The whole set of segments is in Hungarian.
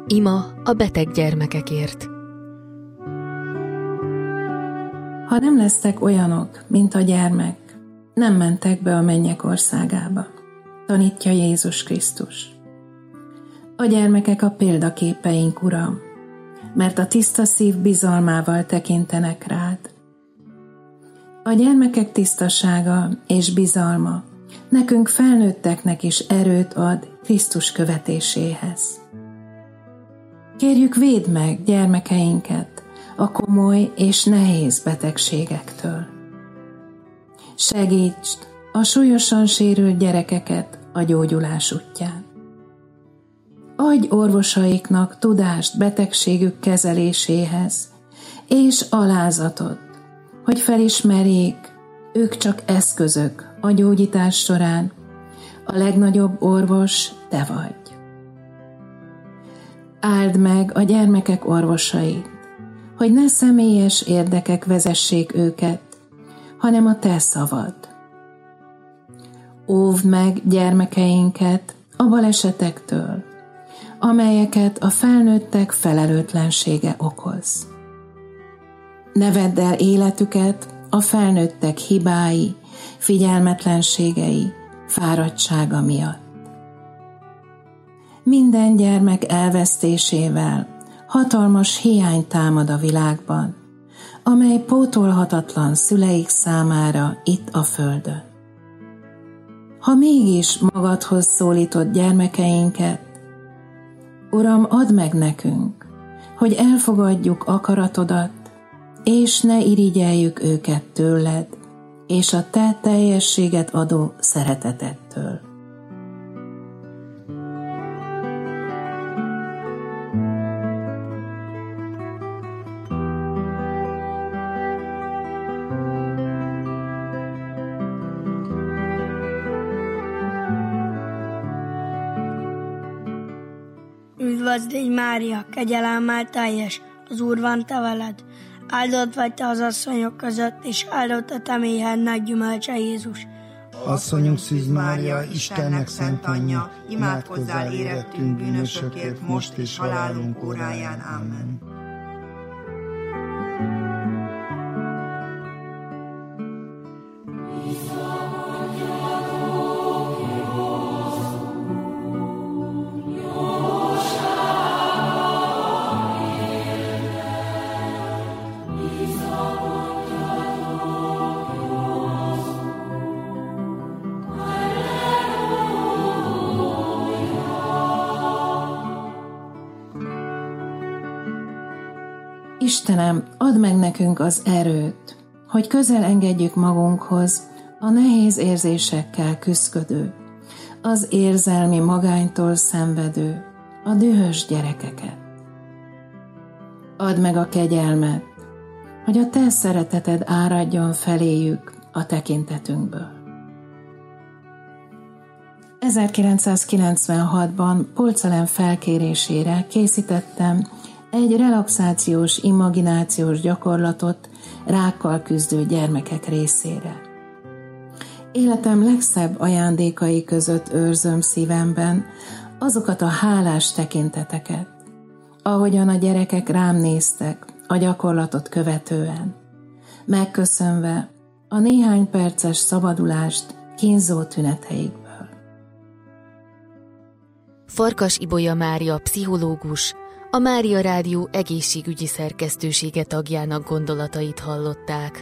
Ima a beteg gyermekekért. Ha nem lesztek olyanok, mint a gyermek, nem mentek be a mennyek országába, tanítja Jézus Krisztus. A gyermekek a példaképeink, Uram, mert a tiszta szív bizalmával tekintenek rád. A gyermekek tisztasága és bizalma nekünk felnőtteknek is erőt ad Krisztus követéséhez. Kérjük, védd meg gyermekeinket a komoly és nehéz betegségektől. Segítsd a súlyosan sérült gyerekeket a gyógyulás útján. Adj orvosaiknak tudást betegségük kezeléséhez, és alázatot, hogy felismerjék, ők csak eszközök a gyógyítás során, a legnagyobb orvos te vagy. Áld meg a gyermekek orvosait, hogy ne személyes érdekek vezessék őket, hanem a te szavad. Óvd meg gyermekeinket a balesetektől, amelyeket a felnőttek felelőtlensége okoz. Ne vedd el életüket a felnőttek hibái, figyelmetlenségei, fáradtsága miatt. Minden gyermek elvesztésével hatalmas hiány támad a világban, amely pótolhatatlan szüleik számára itt a földön. Ha mégis magadhoz szólítod gyermekeinket, Uram, add meg nekünk, hogy elfogadjuk akaratodat, és ne irigyeljük őket tőled, és a te teljességet adó szeretetettől. Üdvözlégy Mária, kegyelemmel teljes, az Úr van te veled. Áldott vagy te az asszonyok között, és áldott a te méhednek gyümölcse Jézus. Asszonyunk Szűz Mária, Istennek szent anyja, imádkozzál érettünk bűnösökért, most és halálunk óráján. Amen. Istenem, add meg nekünk az erőt, hogy közel engedjük magunkhoz a nehéz érzésekkel küszködő, az érzelmi magánytól szenvedő, a dühös gyerekeket. Add meg a kegyelmet, hogy a te szereteted áradjon feléjük a tekintetünkből. 1996-ban Polczelen felkérésére készítettem egy relaxációs, imaginációs gyakorlatot rákkal küzdő gyermekek részére. Életem legszebb ajándékai között őrzöm szívemben azokat a hálás tekinteteket, ahogyan a gyerekek rám néztek a gyakorlatot követően, megköszönve a néhány perces szabadulást kínzó tüneteikből. Farkas Ibolya Mária pszichológus, a Mária Rádió egészségügyi szerkesztősége tagjának gondolatait hallották.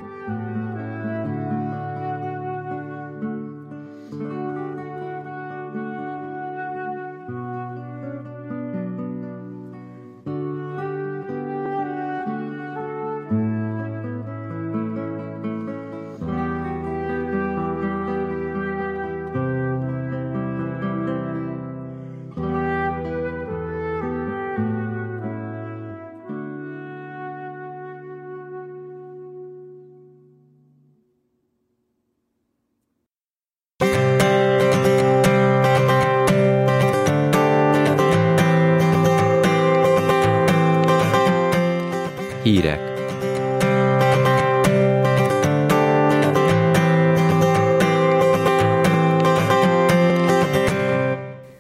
Hírek.